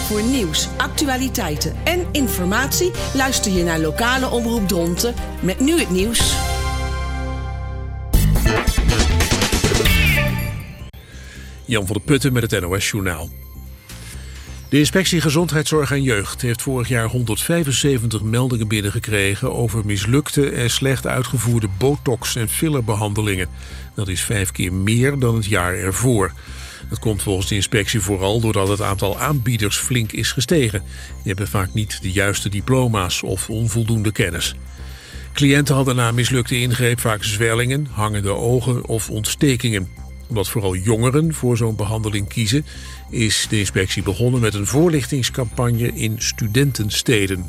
Voor nieuws, actualiteiten en informatie luister je naar lokale omroep Dronten met nu het nieuws. Jan van der Putten met het NOS-journaal. De Inspectie Gezondheidszorg en Jeugd heeft vorig jaar 175 meldingen binnengekregen over mislukte en slecht uitgevoerde botox- en fillerbehandelingen. Dat is 5 keer meer dan het jaar ervoor. Dat komt volgens de inspectie vooral doordat het aantal aanbieders flink is gestegen. Die hebben vaak niet de juiste diploma's of onvoldoende kennis. Cliënten hadden na mislukte ingreep vaak zwellingen, hangende ogen of ontstekingen. Omdat vooral jongeren voor zo'n behandeling kiezen, is de inspectie begonnen met een voorlichtingscampagne in studentensteden.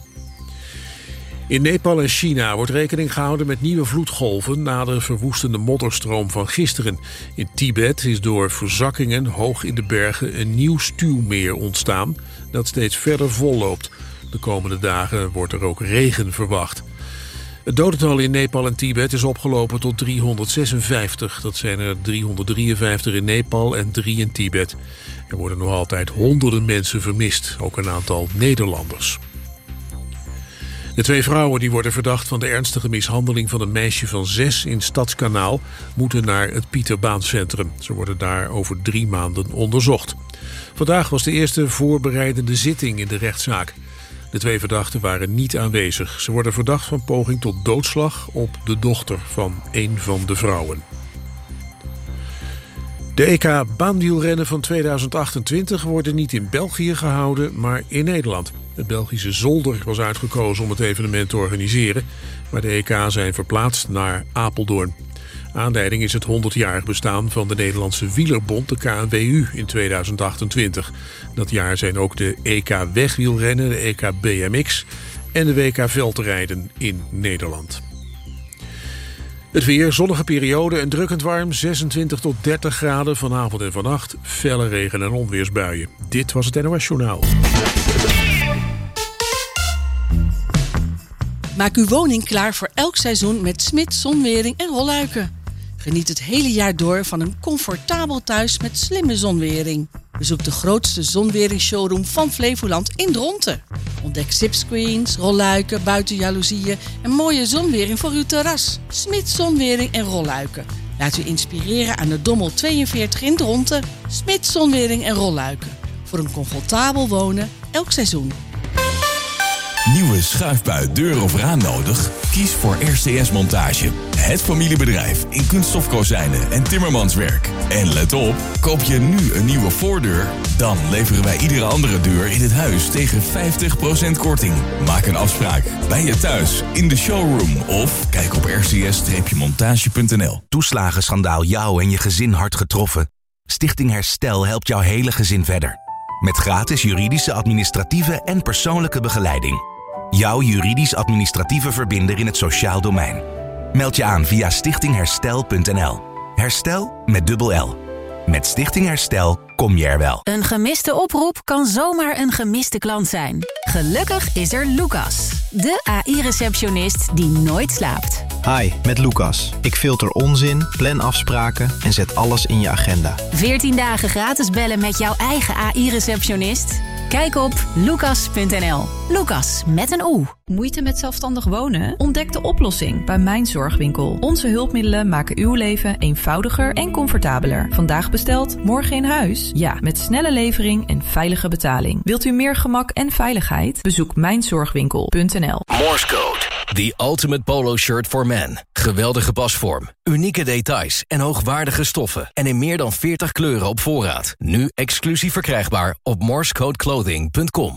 In Nepal en China wordt rekening gehouden met nieuwe vloedgolven na de verwoestende modderstroom van gisteren. In Tibet is door verzakkingen hoog in de bergen een nieuw stuwmeer ontstaan dat steeds verder volloopt. De komende dagen wordt er ook regen verwacht. Het dodental in Nepal en Tibet is opgelopen tot 356. Dat zijn er 353 in Nepal en 3 in Tibet. Er worden nog altijd honderden mensen vermist, ook een aantal Nederlanders. De 2 vrouwen die worden verdacht van de ernstige mishandeling van een meisje van 6 in Stadskanaal moeten naar het Pieterbaancentrum. Ze worden daar over 3 maanden onderzocht. Vandaag was de eerste voorbereidende zitting in de rechtszaak. De 2 verdachten waren niet aanwezig. Ze worden verdacht van poging tot doodslag op de dochter van een van de vrouwen. De EK-baanwielrennen van 2028 worden niet in België gehouden, maar in Nederland. Het Belgische Zolder was uitgekozen om het evenement te organiseren, maar de EK zijn verplaatst naar Apeldoorn. Aanleiding is het 100-jarig bestaan van de Nederlandse wielerbond, de KNWU, in 2028. Dat jaar zijn ook de EK wegwielrennen, de EK BMX en de WK veldrijden in Nederland. Het weer, zonnige periode en drukkend warm, 26 tot 30 graden vanavond en vannacht. Felle regen- en onweersbuien. Dit was het NOS Journaal. Maak uw woning klaar voor elk seizoen met Smit Zonwering en Rolluiken. Geniet het hele jaar door van een comfortabel thuis met slimme zonwering. Bezoek de grootste zonweringsshowroom van Flevoland in Dronten. Ontdek zipscreens, rolluiken, buitenjaloezieën en mooie zonwering voor uw terras. Smit Zonwering en Rolluiken. Laat u inspireren aan de Dommel 42 in Dronten. Smit Zonwering en Rolluiken. Voor een comfortabel wonen elk seizoen. Nieuwe schuifbui, deur of raam nodig? Kies voor RCS Montage. Het familiebedrijf in kunststofkozijnen en timmermanswerk. En let op, koop je nu een nieuwe voordeur? Dan leveren wij iedere andere deur in het huis tegen 50% korting. Maak een afspraak bij je thuis, in de showroom of kijk op rcs-montage.nl. Toeslagenschandaal jou en je gezin hard getroffen? Stichting Herstel helpt jouw hele gezin verder. Met gratis juridische, administratieve en persoonlijke begeleiding. Jouw juridisch-administratieve verbinder in het sociaal domein. Meld je aan via stichtingherstel.nl. Herstel met dubbel L. Met Stichting Herstel kom je er wel. Een gemiste oproep kan zomaar een gemiste klant zijn. Gelukkig is er Lucas, de AI-receptionist die nooit slaapt. Hi, met Lucas. Ik filter onzin, plan afspraken en zet alles in je agenda. 14 dagen gratis bellen met jouw eigen AI-receptionist? Kijk op lucas.nl. Lucas met een O. Moeite met zelfstandig wonen? Ontdek de oplossing bij Mijn Zorgwinkel. Onze hulpmiddelen maken uw leven eenvoudiger en comfortabeler. Vandaag besteld, morgen in huis? Ja, met snelle levering en veilige betaling. Wilt u meer gemak en veiligheid? Bezoek mijnzorgwinkel.nl. Morse Code. The ultimate polo shirt for men. Geweldige pasvorm, unieke details en hoogwaardige stoffen. En in meer dan 40 kleuren op voorraad. Nu exclusief verkrijgbaar op morsecodeclothing.com.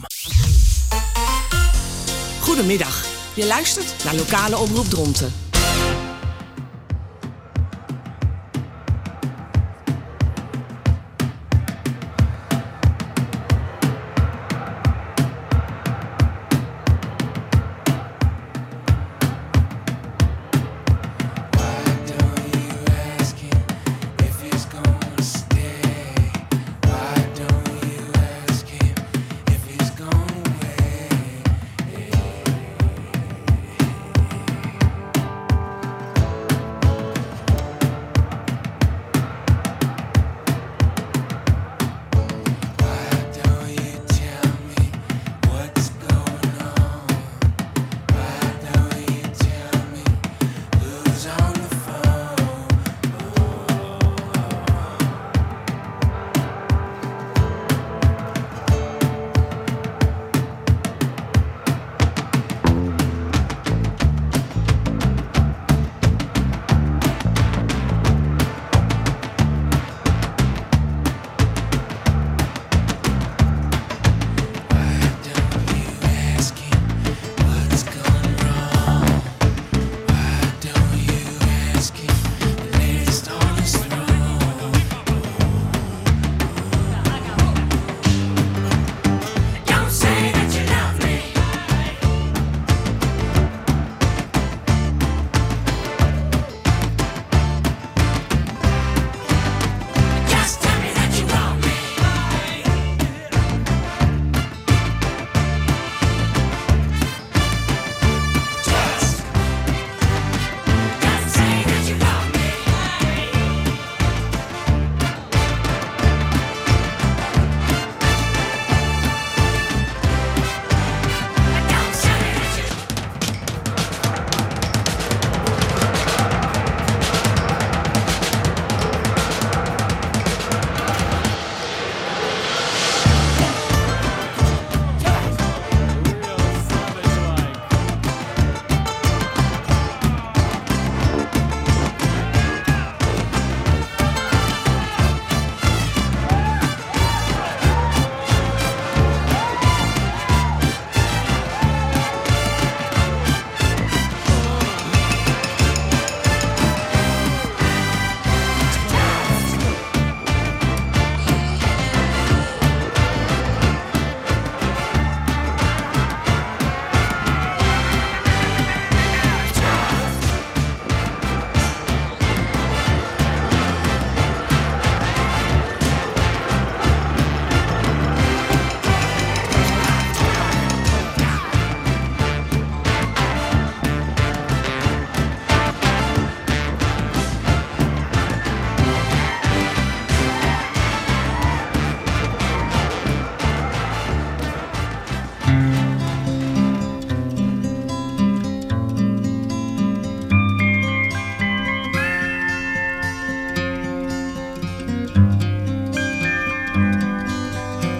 Goedemiddag. Je luistert naar lokale omroep Dronten.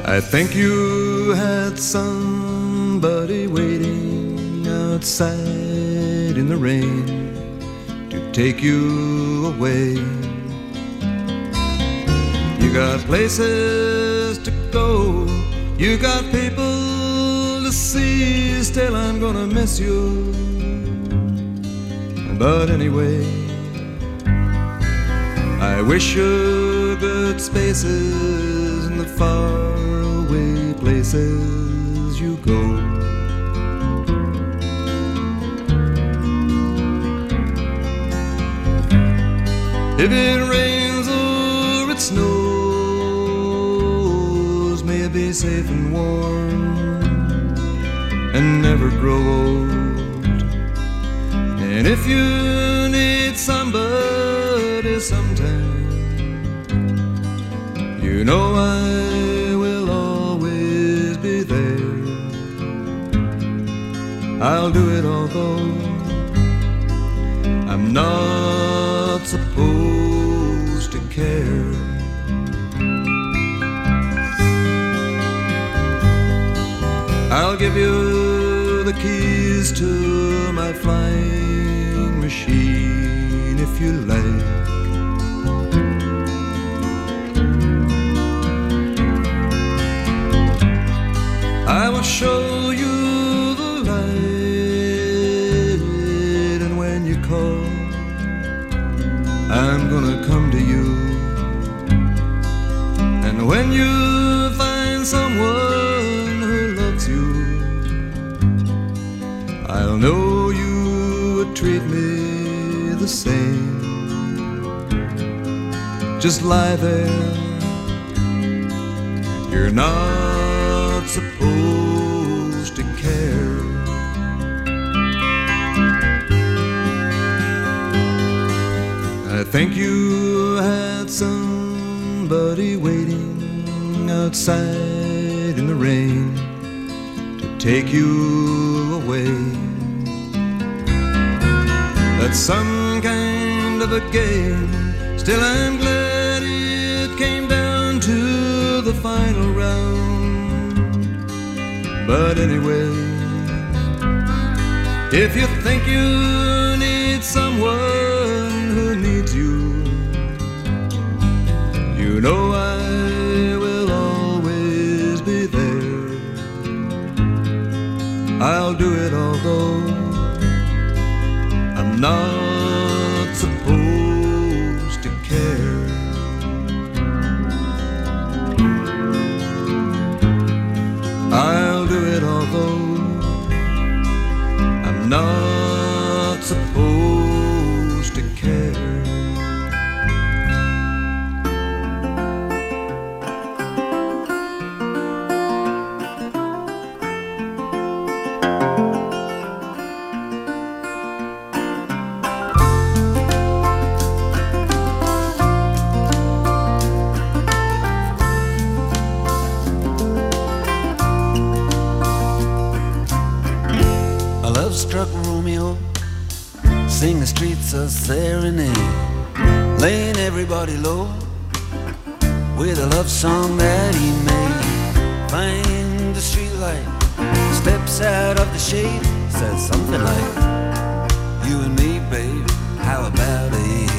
I think you had somebody waiting outside in the rain to take you away. You got places to go, you got people to see, still I'm gonna miss you. But anyway, I wish you good spaces in the faraway places you go. If it rains or it snows, may it be safe and warm and never grow old. And if you need somebody sometime, you know I will always be there. I'll do it although I'm not supposed to care. I'll give you the keys to my flying machine if you like. I will show you the light, and when you call, I'm gonna come to you. And when you find someone who loves you, I'll know you would treat me the same. Just lie there, you're not supposed to care. I think you had somebody waiting outside in the rain to take you away. That's some kind of a game. Still I'm glad it came down to the final round. But anyway, if you think you need someone who needs you, you know I will always be there. I'll do it although I'm not supposed to care. I'll do it although I'm not supposed to care. Struck Romeo, sing the streets a serenade, laying everybody low with a love song that he made. Find the streetlight, steps out of the shade, says something like, you and me, babe, how about it?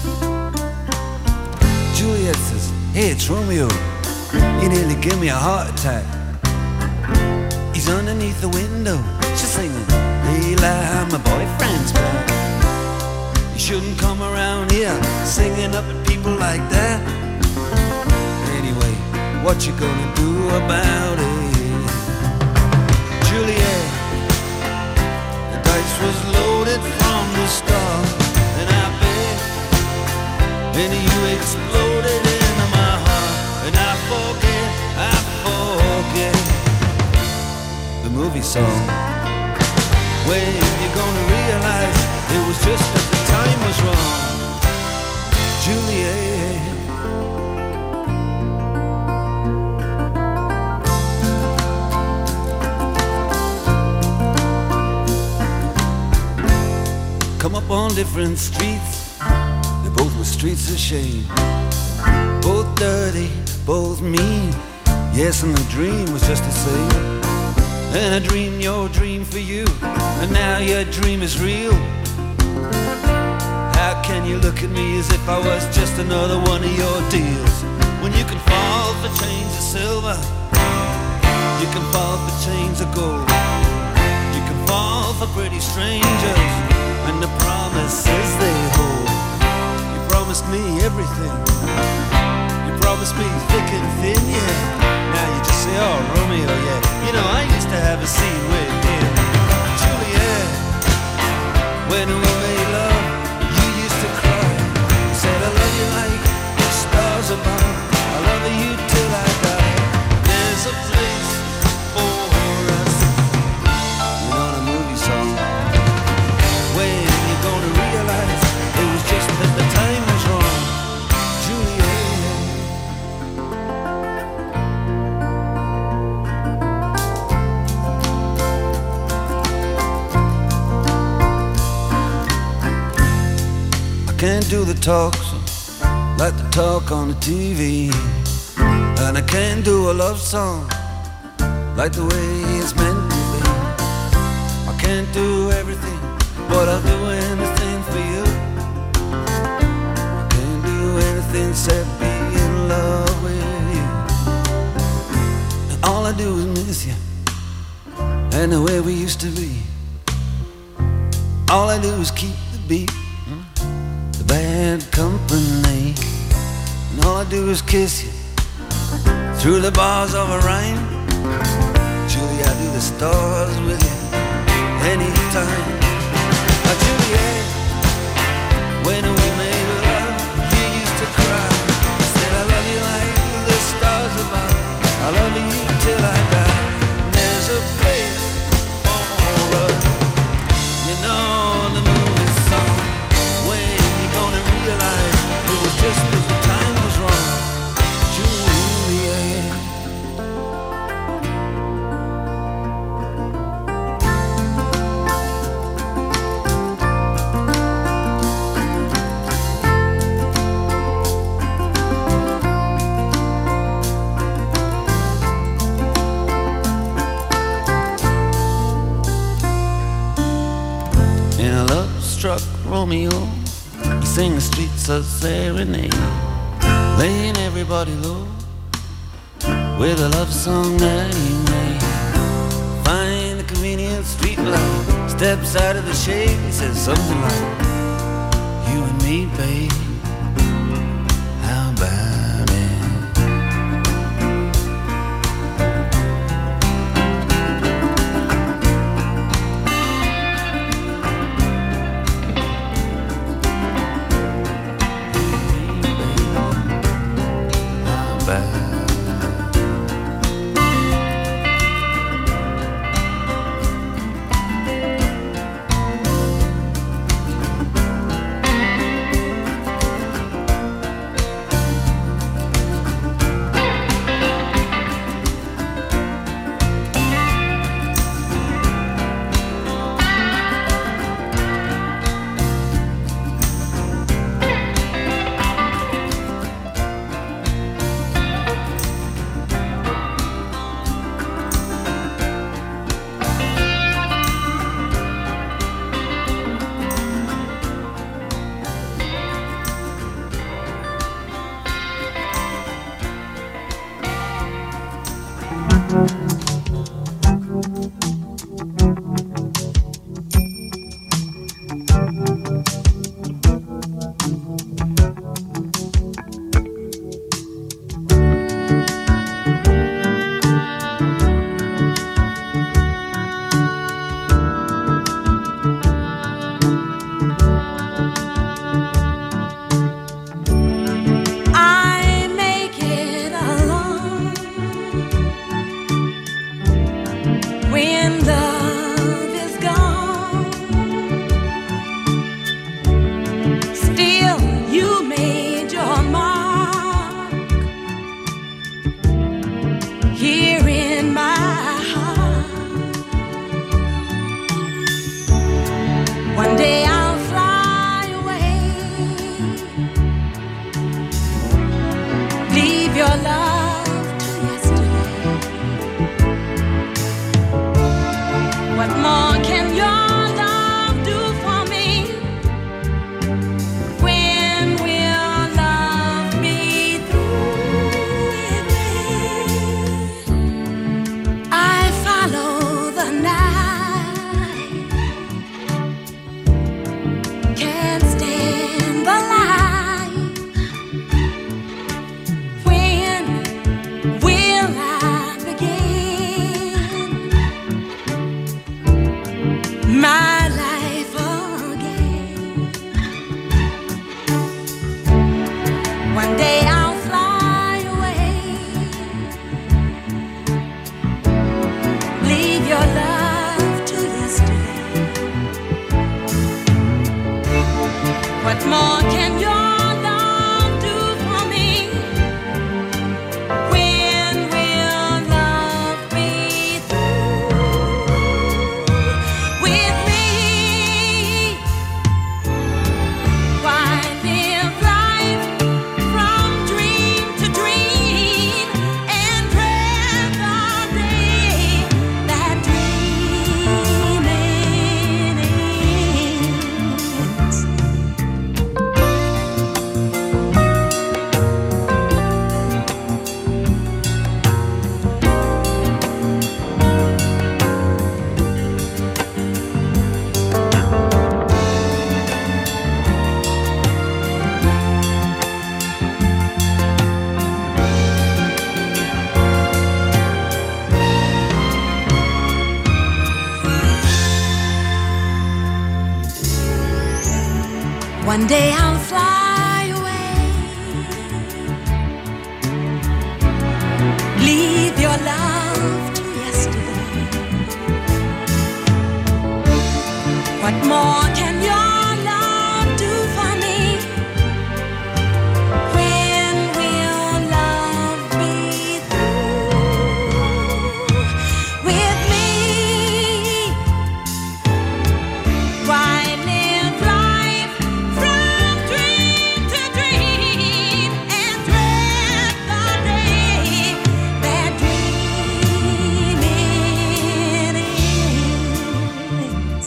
Juliet says, hey, it's Romeo, you nearly give me a heart attack. He's underneath the window, she's singing, Leila, my boyfriend's back. You shouldn't come around here singing up at people like that. Anyway, what you gonna do about it? Juliet, the dice was loaded from the start, and I bet then you exploded into my heart, and I forget the movie song. When you gonna realize it was just that the time was wrong, Juliet? Come up on different streets, they both were streets of shame. Both dirty, both mean, Yes, and the dream was just the same. And I dreamed your dream for you, and now your dream is real. How can you look at me as if I was just another one of your deals? When you can fall for chains of silver, you can fall for chains of gold. You can fall for pretty strangers and the promises they hold. You promised me everything. You promised me thick and thin, yeah. Now you just say, oh, Romeo, yeah. You know, I used to have a scene with him. Juliet, when we made love, you used to cry. You said, I love you like the stars above. I love you till I die. There's a place for us. You know the movie song. When you're gonna realize it was just that the time was wrong. Juliet. Can't do the talks like the talk on the TV, and I can't do a love song like the way it's meant to be. I can't do everything, but I'll do anything for you. I can't do anything except be in love with you. And all I do is miss you and the way we used to be. All I do is keep the beat, bad company, and all I do is kiss you through the bars of a rhyme. Julie, I do the stars with you anytime. Juliet, when we made love, you used to cry. I said I love you like the stars above. I love you till I die. And there's a place for us. You know the movie song. Realize it was just that the time was wrong. Juliet. In a love-struck Romeo, sing the streets of serenade, laying everybody low with a love song that he made. Find the convenient street light, steps out of the shade, he says something like, you and me, babe, how about it? One day I'll fly away. Leave your love to yesterday. What more can your love do for me? When will love be through with me? Why live life from dream to dream and dread the day that dreaming ends?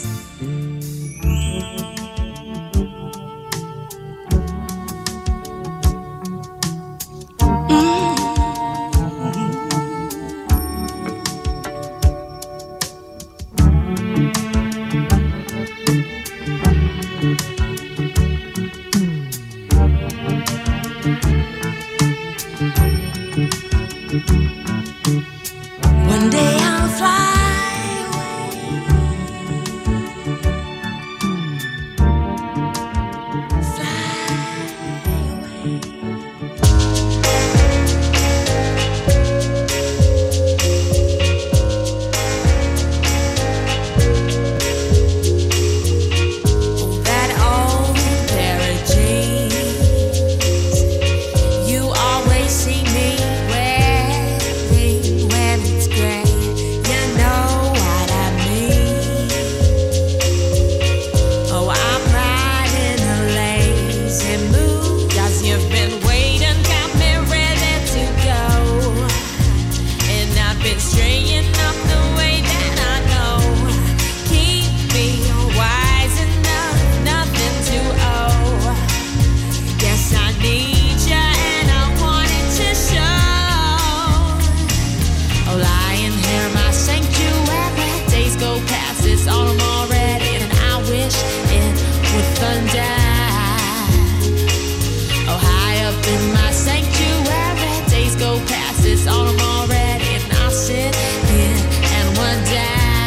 One day I'll fly away. That old pair of jeans you always see me wearing when it's gray. You know what I mean. Oh, I'm riding a lazy mood, 'cause you've been waiting, got me ready to go. And I've been straying up the way that I know. Keep me wise enough, nothing to owe. Yes, I need you and I want it to show. Oh, lying here in my sanctuary, days go past, it's autumn already, and I wish it would thunder. Oh, high up in my sanctuary, days go past, it's autumn already, and I sit here and wonder.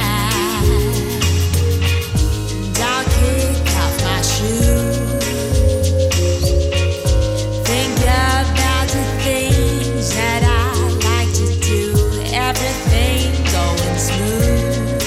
And I'll kick off my shoes, think about the things that I like to do, everything going smooth.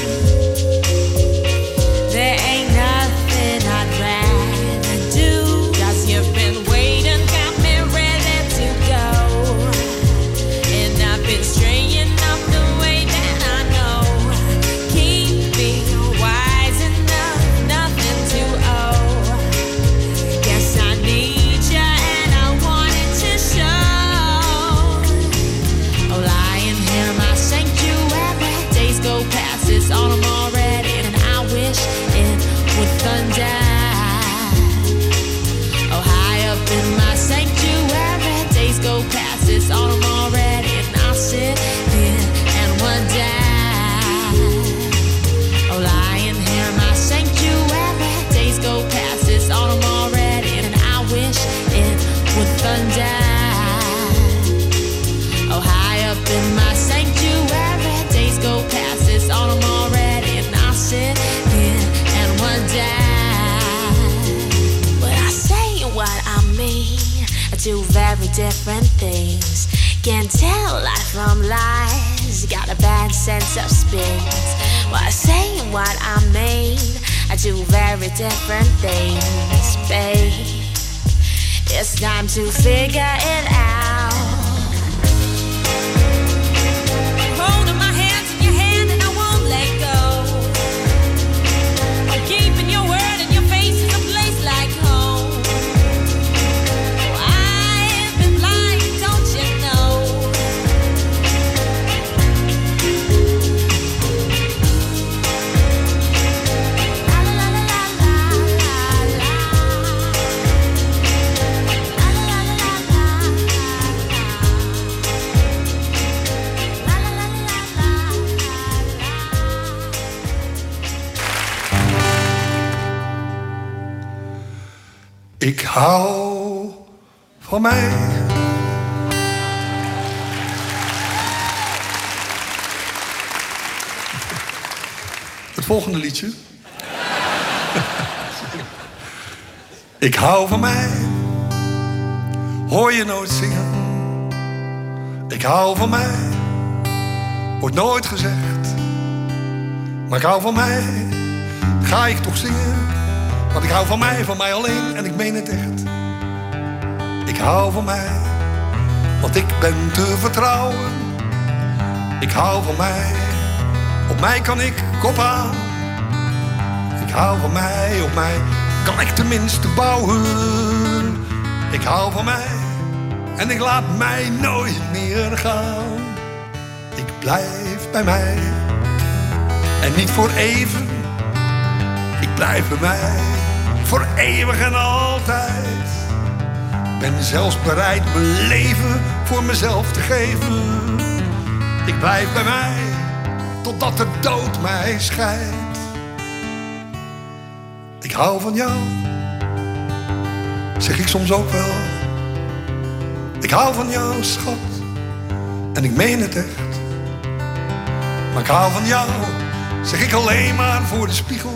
There ain't nothing I'd rather do, 'cause you've been waiting, got me ready to go. And I've been straying up the way that I know. Keep me wise enough, nothing to owe. Yes, I need you and I want it to show. Oh, lying here in my sanctuary, days go past, it's autumn already, and I wish it would thunder. Oh, high up in my sanctuary, days go past, it's autumn already, and I sit here and wonder. Oh, lying here in my sanctuary, days go past, it's autumn already, and I wish it would thunder. Oh, high up in my sanctuary, days go past, it's autumn already, and I sit here and wonder. But I say what I mean, I do very different things. Can't tell life from lies, got a bad sense of spins. Well, I say what I mean, I do very different things, babe. It's time to figure it out. Holding my hands in your hand and I won't let go. I'm keeping your word and your face is a place like home. Oh, I've been blind, don't you know? La la la la la la la. La la la la la Ik hou van mij. Het volgende liedje Ik hou van mij, hoor je nooit zingen. Ik hou van mij, wordt nooit gezegd. Maar ik hou van mij, ga ik toch zingen. Want ik hou van mij alleen en ik meen het echt. Ik hou van mij, want ik ben te vertrouwen. Ik hou van mij, op mij kan ik kop aan. Ik hou van mij, op mij kan ik tenminste bouwen. Ik hou van mij en ik laat mij nooit meer gaan. Ik blijf bij mij en niet voor even. Ik blijf bij mij voor eeuwig en altijd. Ben zelfs bereid mijn leven voor mezelf te geven. Ik blijf bij mij totdat de dood mij scheidt. Ik hou van jou, zeg ik soms ook wel. Ik hou van jou, schat, en ik meen het echt. Maar ik hou van jou, zeg ik alleen maar voor de spiegel.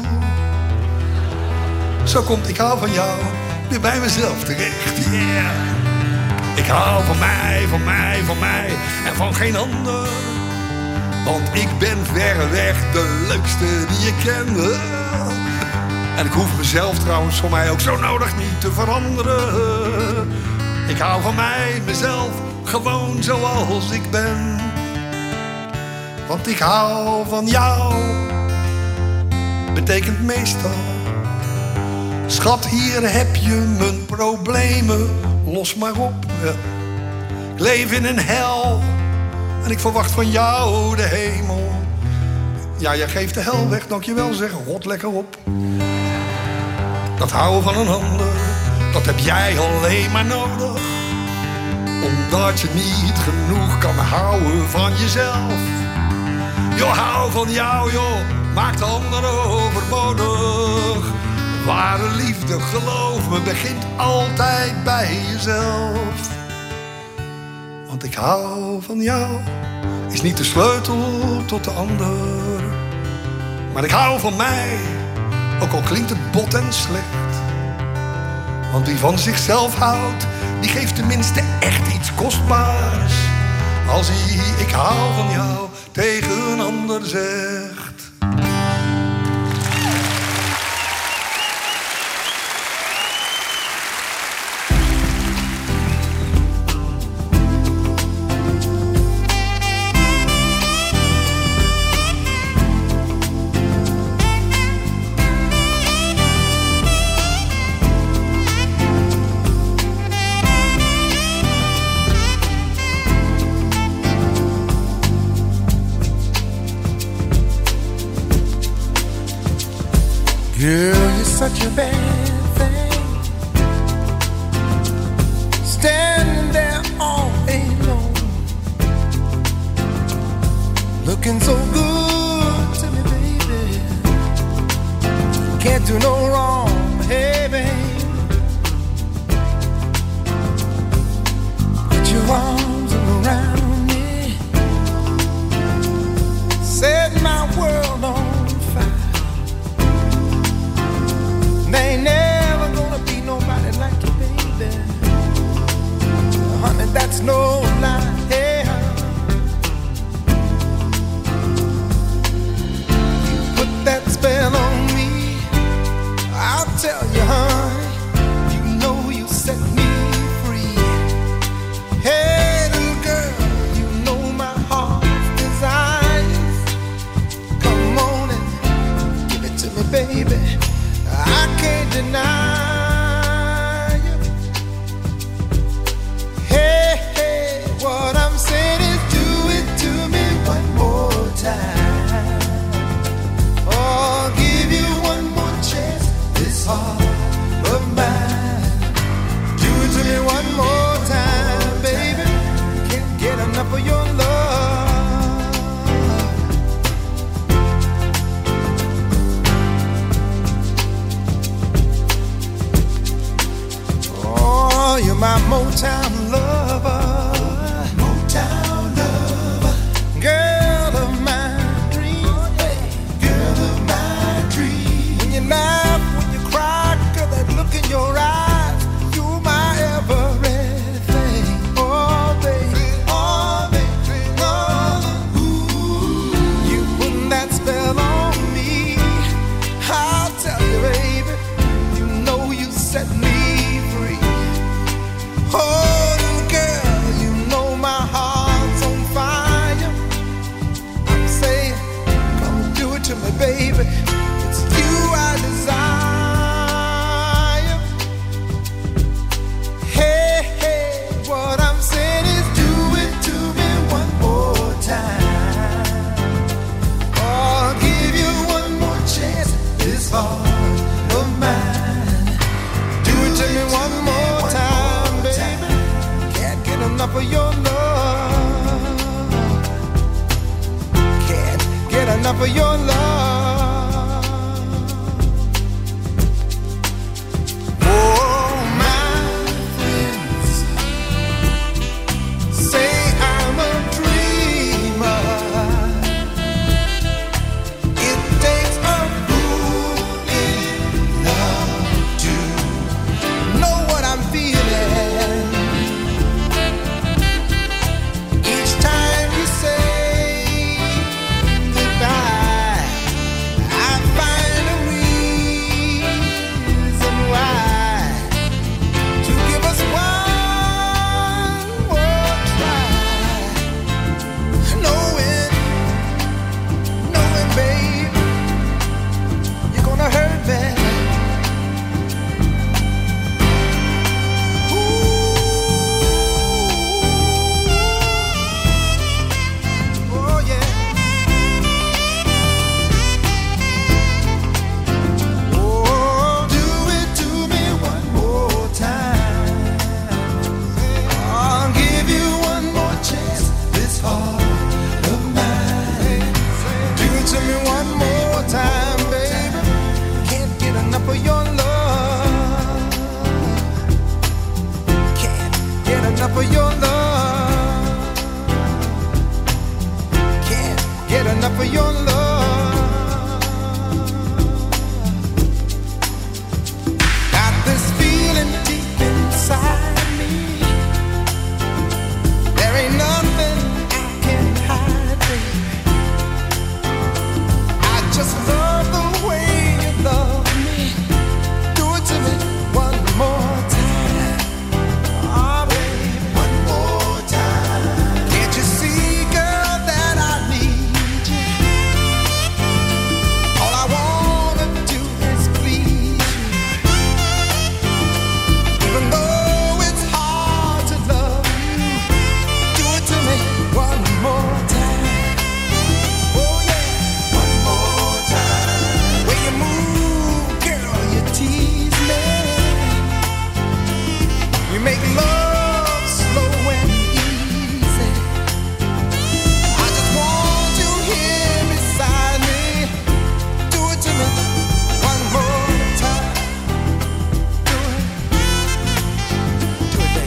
Zo komt ik hou van jou weer bij mezelf terecht, yeah. Ik hou van mij, van mij, van mij en van geen ander. Want ik ben verreweg de leukste die je kende. En ik hoef mezelf trouwens voor mij ook zo nodig niet te veranderen. Ik hou van mij, mezelf, gewoon zoals ik ben. Want ik hou van jou, betekent meestal. Schat, hier heb je mijn problemen, los maar op. Ja. Ik leef in een hel en ik verwacht van jou de hemel. Ja, jij geeft de hel weg, dankjewel zeg, rot lekker op. Dat houden van een ander, dat heb jij alleen maar nodig. Omdat je niet genoeg kan houden van jezelf. Joh, hou van jou, joh, maakt anderen overbodig. Ware liefde, geloof me, begint altijd bij jezelf. Want ik hou van jou, is niet de sleutel tot de ander. Maar ik hou van mij, ook al klinkt het bot en slecht. Want wie van zichzelf houdt, die geeft tenminste echt iets kostbaars. Als hij ik hou van jou tegen een ander zegt. Girl, you're such a bad thing, standing there all alone, looking so good to me, baby. Can't do no wrong, hey, babe. Put your arms around me, set my world on. There ain't never gonna be nobody like you, baby. Honey, that's no lie. Hey, you put that spell on me, I'll enough of your love. Oh, my friends say I'm a dreamer. It takes a fool in love to know what I'm feeling. Each time you say goodbye, I find a reason why to give us one more try. Knowing, babe, you're gonna hurt me. Oh yeah. Oh, do it to me one more time. I'll give you one more chance. This heart of mine. Do it to me one more time, baby. Can't get enough of your love. Can't get enough of your love. Can't get enough of your love. Got this feeling deep inside me. There ain't nothing I can hide, baby. I just love the way you love me. Do it to me one more time. Oh, baby, one more time. Can't you see, girl, that I need you? All I wanna do is please you. Even though it's hard to love you, do it to me one more time. Oh yeah, one more time. When you move, girl, you tease me. We make love slow and easy. I just want you here beside me. Do it to me one more time. Do it, baby.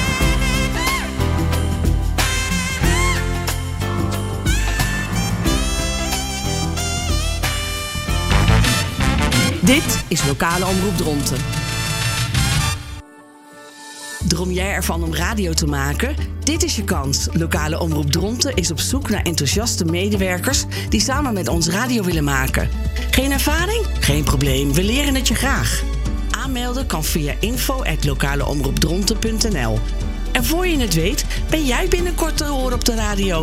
Dit is Lokale Omroep Dronten. Droom jij ervan om radio te maken? Dit is je kans. Lokale Omroep Dronten is op zoek naar enthousiaste medewerkers die samen met ons radio willen maken. Geen ervaring? Geen probleem, we leren het je graag. Aanmelden kan via info@lokaleomroepdronten.nl. En voor je het weet, ben jij binnenkort te horen op de radio.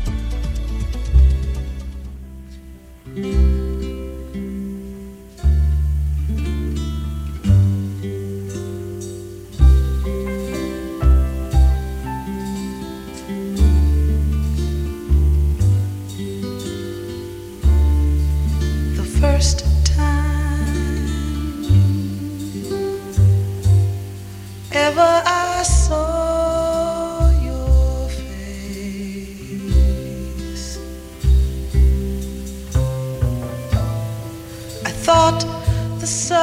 The first time ever I saw your face, I thought the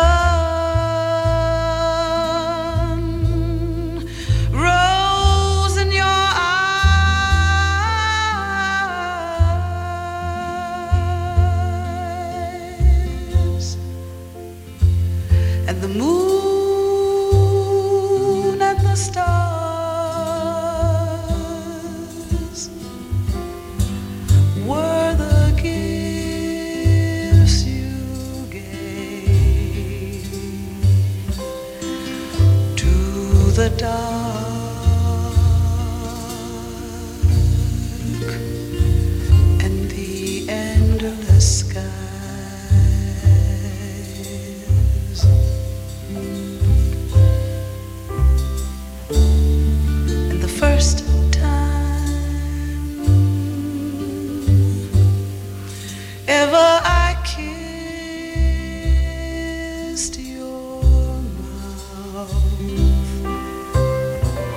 sun rose in your eyes, and the moon and the stars were the gifts you gave to the dark and the endless skies. And the first time ever I kissed your mouth,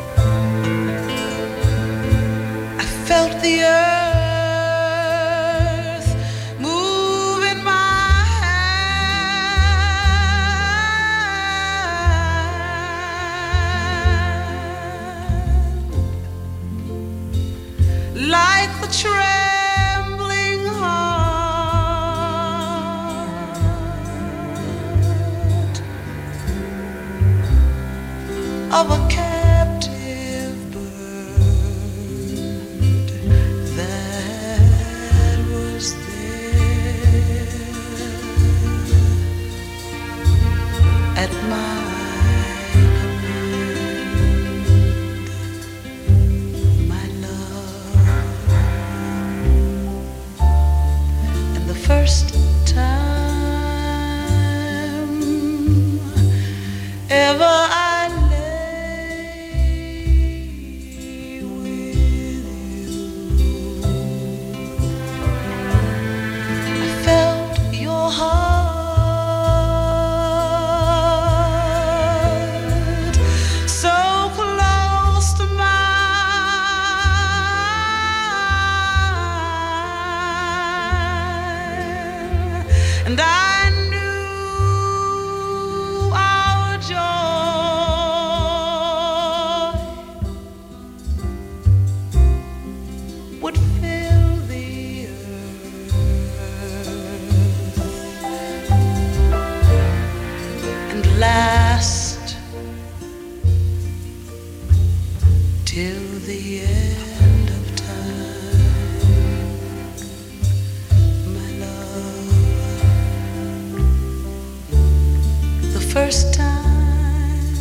first time ever I lay with you. I felt your heart so close to mine, and I knew our joy would fill the earth and last till the end of time, my love. The first time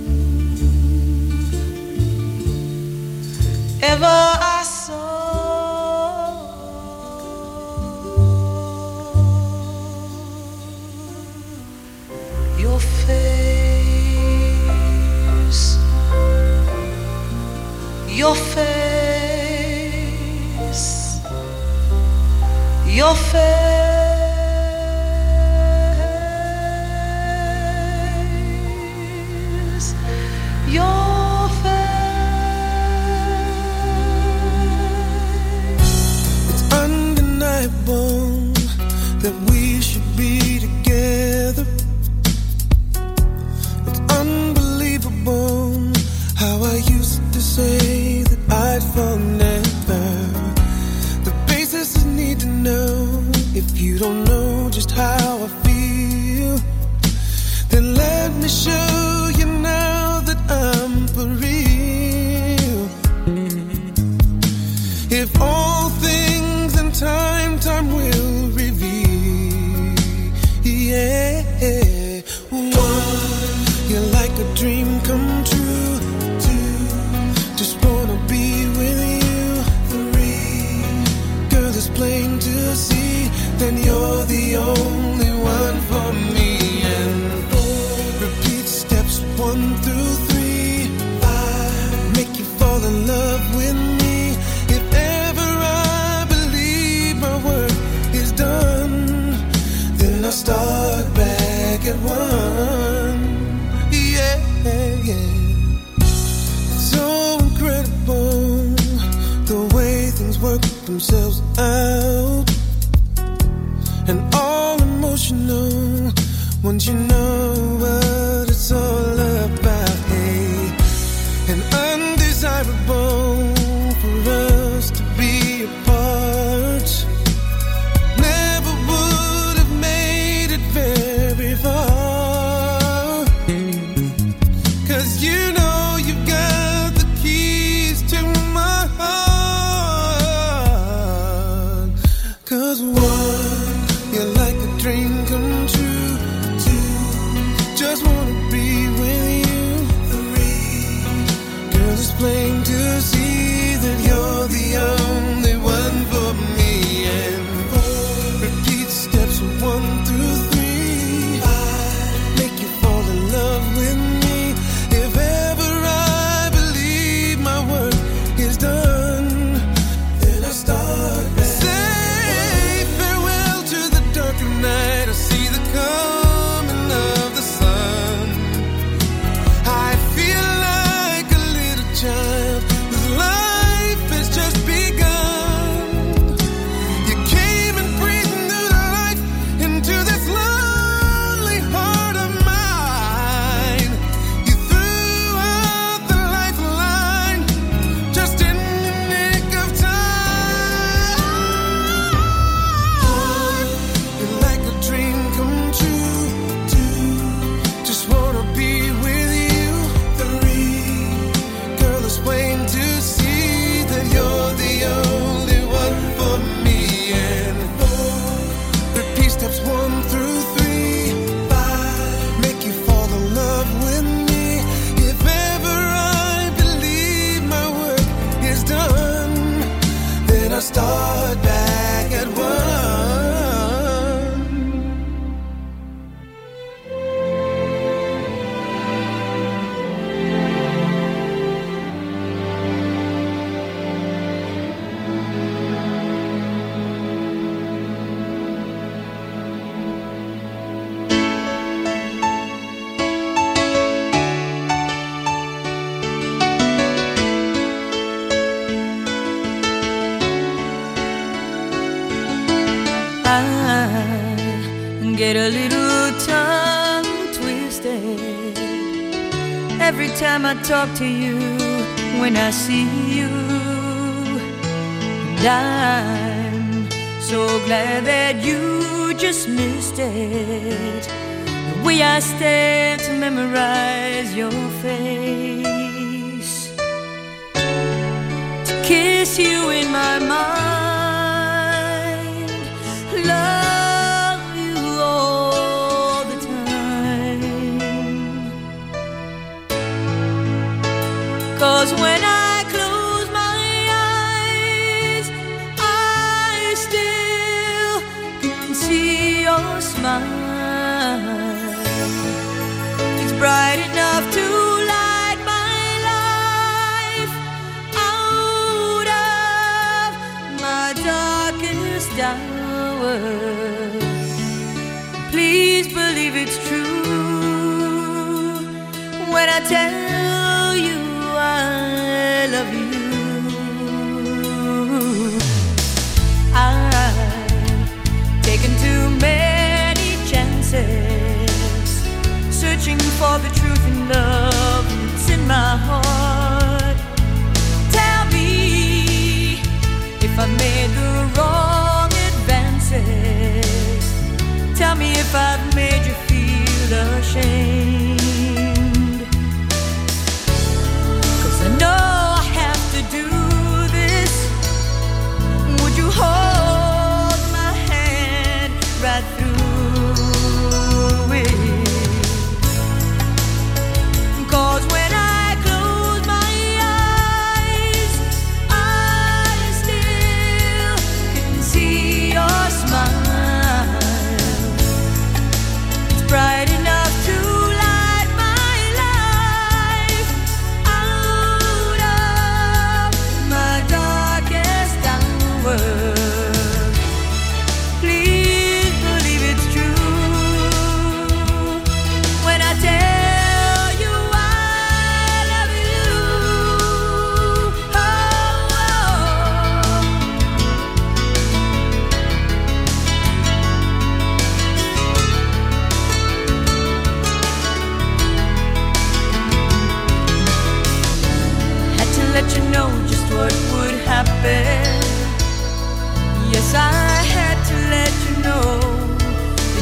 ever I saw your face, your face, your face, your face. It's undeniable that we should be together. It's unbelievable how I used to say that I'd fall never. The basis is need to know. If you don't know just how I feel, then let me show you now that I'm for real. If all things in time will reveal. Yeah. One, you're like a dream come true. Two, just wanna be with you. Three, girl, it's plain to see that you're the only one for me. And four, repeat steps 1 through 3. 5, make you fall in love with me. If ever I believe my work is done, then I'll start back at 1. Yeah, yeah. So incredible the way things work themselves out, and all emotional once you know what it's all about. Hey, and undesirable for us to be apart. Never would have made it very far, 'cause you know you've got the keys to my heart. 'Cause one, you're like a dream come true. Two, just wanna be with you. Three, girl, it's plain to see that you're the only one for me. And four, repeat steps 1 through 3. 5, make you fall in love with me. If ever I believe my work is done, then I start back. Say farewell to the darker night. I see the coming of the sun. I feel like a little child whose life I get a little tongue twisted every time I talk to you, when I see you. And I'm so glad that you just missed it, the way I stare to memorize your face, to kiss you in my mind, love you all the time. 'Cause when I close my eyes, I still can see your smile. It's bright enough to light my life out of my darkest hour. Please believe it's true when I tell you I love you. I've taken too many chances, searching for the truth in love that's in my heart. Tell me if I made the wrong advances. Tell me if I've made you feel ashamed. 'Cause I know I have to do this. Would you hold my hand right through it? 'Cause when I close my eyes, I still can see your smile. It's bright enough to light my life out of my darkest hour. Please believe it's true when I tell you I love you. Oh, Had to let you know just what would happen. Yes, I had to let you know the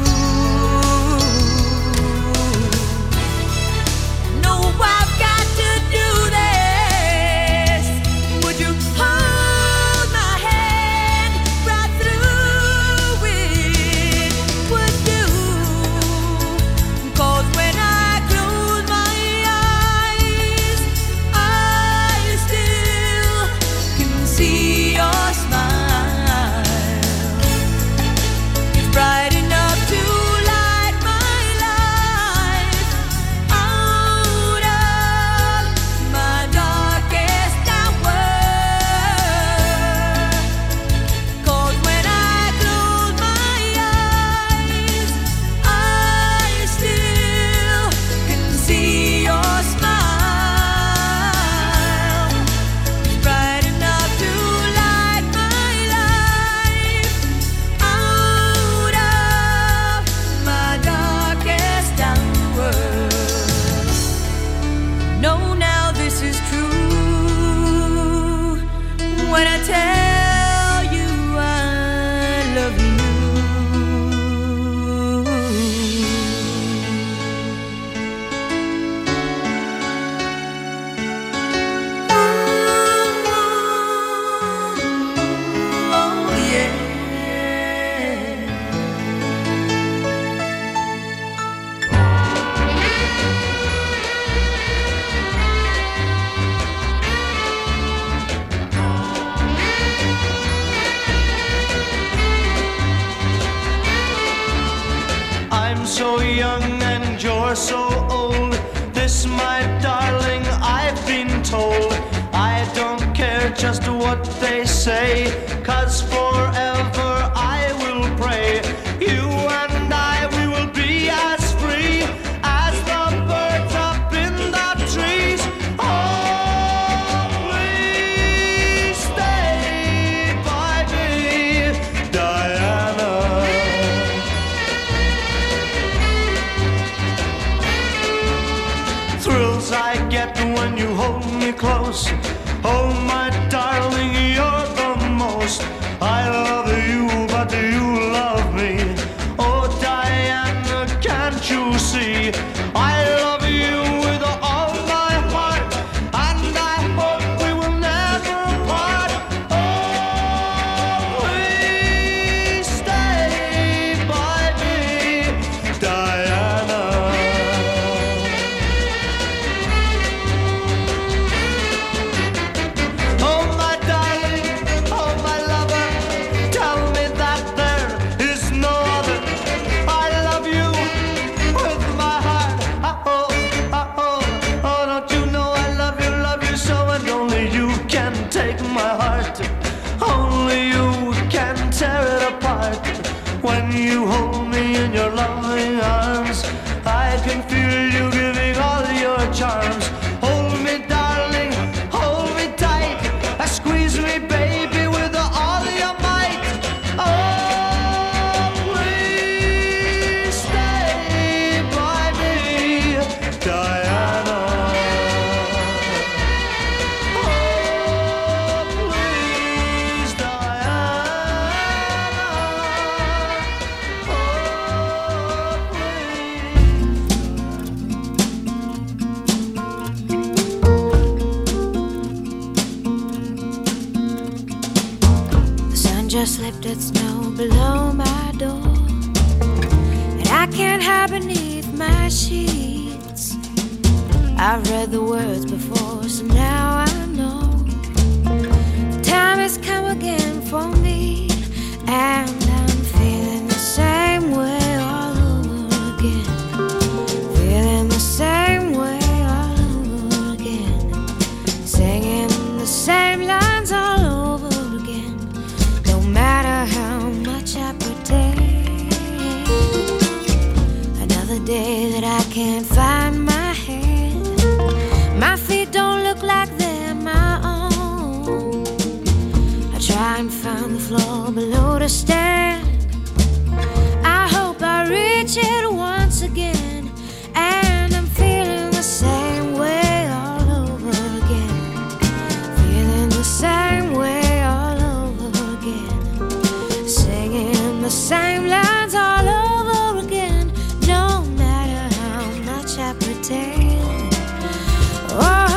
truth. No, I've got to do this. Would you hold my hand right through it? Would you? 'Cause when I close my eyes, I still can see your smile. It's bright enough to light my life out of my darkest hour. 'Cause when I close my eyes, I still can see your smile. It's bright enough to light my life out of my darkest hour. No, now this is true when I tell you I love you. Oh, yeah. I'm so young and you're so old. This, my darling, I've been told. I don't care just what they say, 'cause forever I will pray. You and I, we will be as free as the birds up in the trees. Oh, please stay by me, Diana. when you hold me in your loving arms. I can feel you giving all your charms. Hold me, darling, hold me tight. Squeeze me, baby, with all your might. Oh, please stay by me, Diana. Oh, please, Diana. The sun just lifted snow below my door, and I can't hide beneath my sheets. I've read the words before, so now I know the time has come again for me, and I'm feeling the same way all over again. Feeling the same way all over again. Singing the same lines all over again. No matter how much I pretend. Another day that I can't find my head. My feet don't look like they're my own. I try and find the floor below to stand. I hope I reach it once again. And I'm feeling the same way all over again. Feeling the same way all over again. Singing the same lines all over again. No matter how much I pretend. Oh,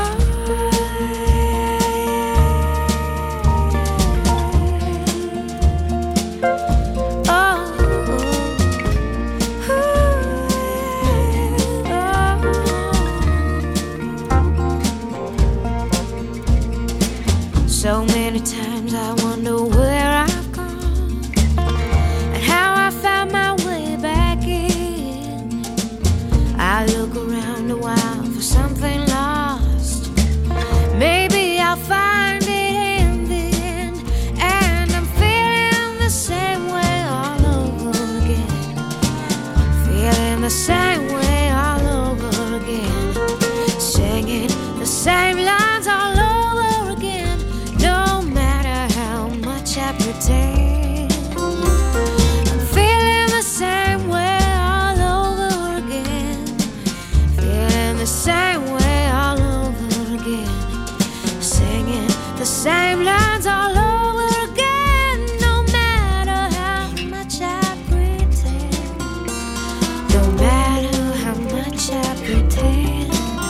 so many times I wonder where I've gone and how I found my way back in. I look around a while for something lost. Maybe I'll find it in the end. And I'm feeling the same way all over again. Feeling the same way all over again. Singing the same lines all over again. No matter how much I pretend. I'm feeling the same way all over again. Feeling the same way all over again. Singing the same lines all over again. No matter how much I pretend. No matter how much I pretend.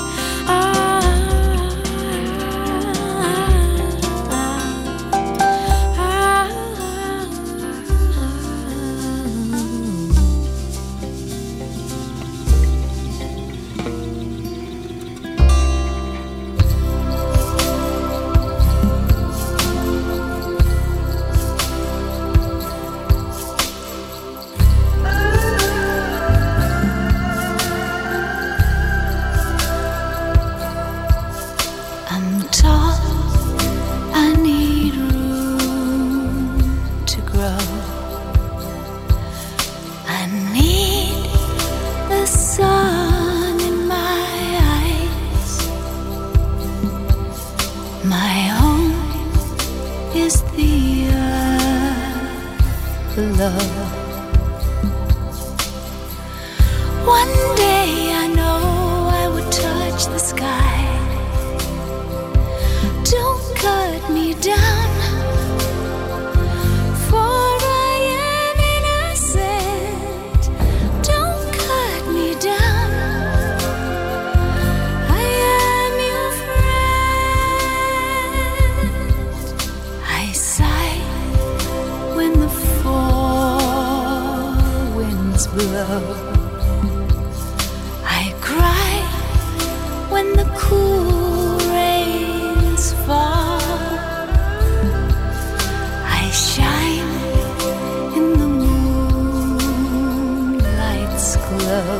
I'm tall, I need room to grow. I need the sun in my eyes. My home is the earth below. One day I know I would touch the sky. Don't cut me down, for I am innocent. Don't cut me down. I am your friend. I sigh when the four winds blow. I cry when the cool rains fall. I shine in the moonlight's glow.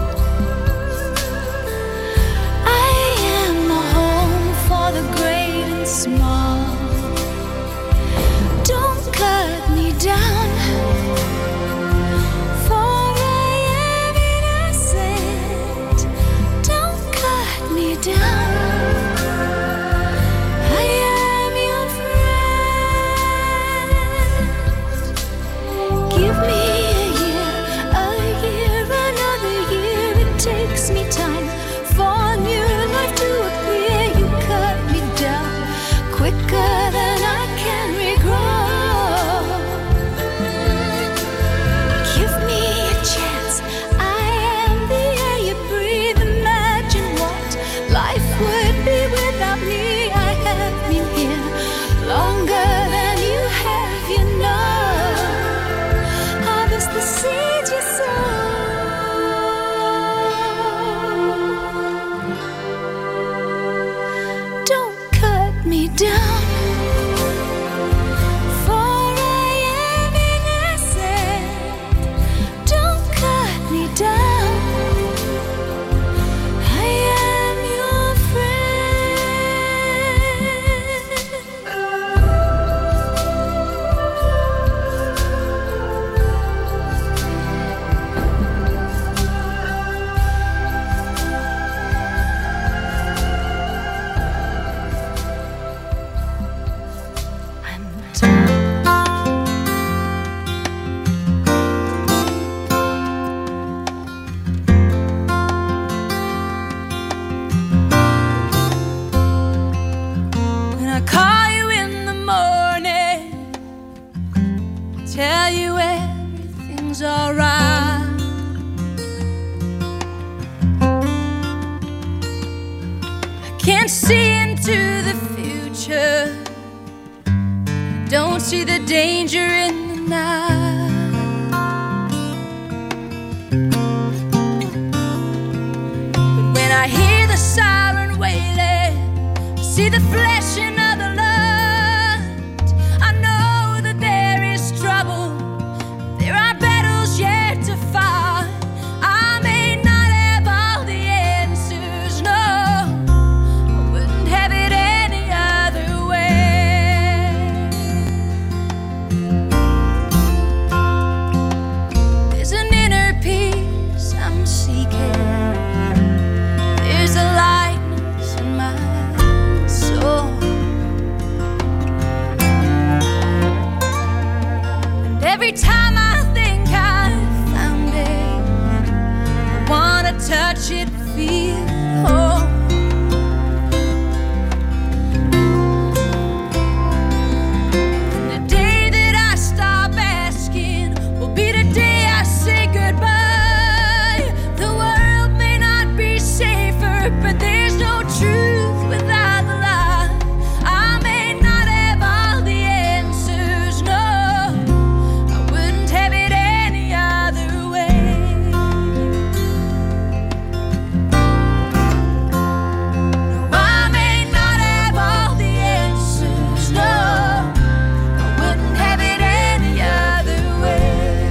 I am a home for the great and small. Don't cut me down. tell you everything's alright. I can't see into the future, don't see the danger in the night. But when I hear the siren wailing, I see the flashing of the light. I know that there is trouble, there are battles yet to fight. I may not have all the answers, no, I wouldn't have it any other way. There's an inner peace I'm seeking, there's a lightness in my soul. And every time I think I've found it, I wanna touch it, feel whole. And the day that I stop asking will be the day I say goodbye. The world may not be safer, but there's no truth without the lie. I may not have all the answers, no, I wouldn't have it any other way. No, I may not have all the answers, no, I wouldn't have it any other way.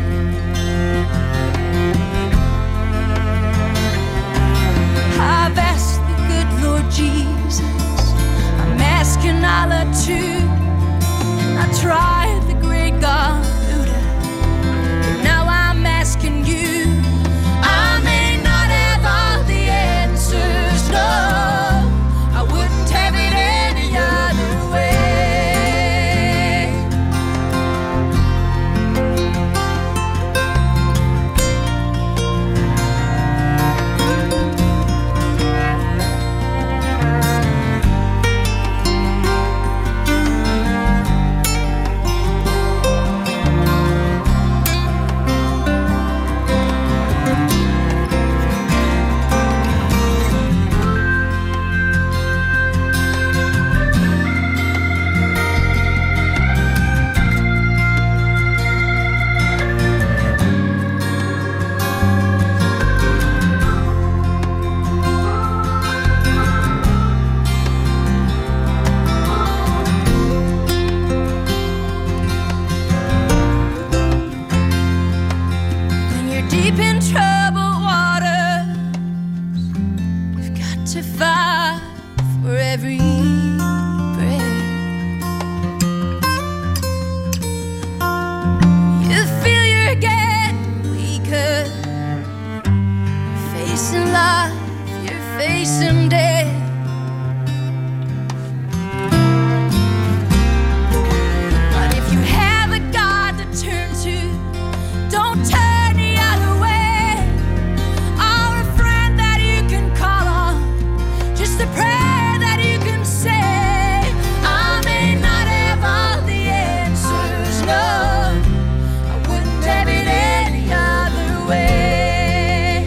I've asked the good Lord Jesus, I'm asking Allah too, and I tried the great God Buddha, but now I'm asking you. I may not have all the answers, no, I wouldn't have it any other way. When you're deep in troubled waters, you've got to fight for every breath. You feel you're getting weaker, facing life, you're facing death. But if you have a God to turn to, don't turn the other way, or a friend that you can call on, just a prayer that you can say. I may not have all the answers, no, I wouldn't have it any other way.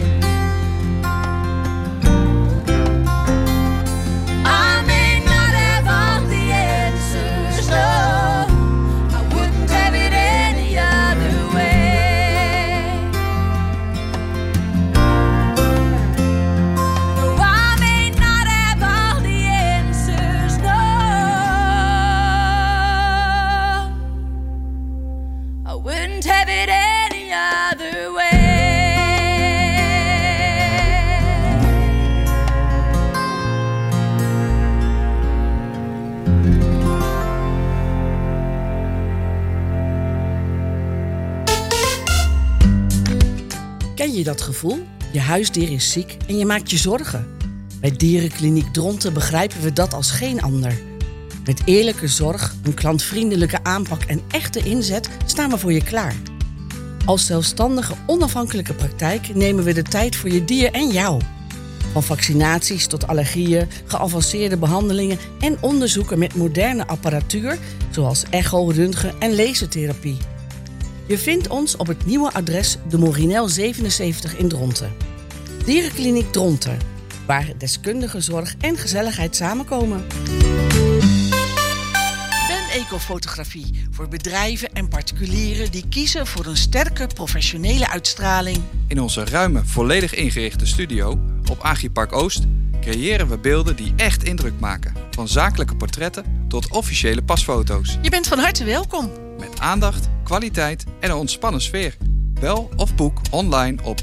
I may not have all the answers, no, I wouldn't have it any other way. No, I may not have all the answers, no, I wouldn't have it any other way. Ken je dat gevoel? Je huisdier is ziek en je maakt je zorgen. Bij Dierenkliniek Dronten begrijpen we dat als geen ander. Met eerlijke zorg, een klantvriendelijke aanpak en echte inzet staan we voor je klaar. Als zelfstandige, onafhankelijke praktijk nemen we de tijd voor je dier en jou. Van vaccinaties tot allergieën, geavanceerde behandelingen en onderzoeken met moderne apparatuur, zoals echo, röntgen en lasertherapie. Je vindt ons op het nieuwe adres de Morinel 77 in Dronten. Dierenkliniek Dronten, waar deskundige zorg en gezelligheid samenkomen. Ben Ecofotografie voor bedrijven en particulieren die kiezen voor een sterke professionele uitstraling. In onze ruime, volledig ingerichte studio op Agripark Oost creëren we beelden die echt indruk maken. Van zakelijke portretten tot officiële pasfoto's. Je bent van harte welkom. Met aandacht, kwaliteit en een ontspannen sfeer. Bel of boek online op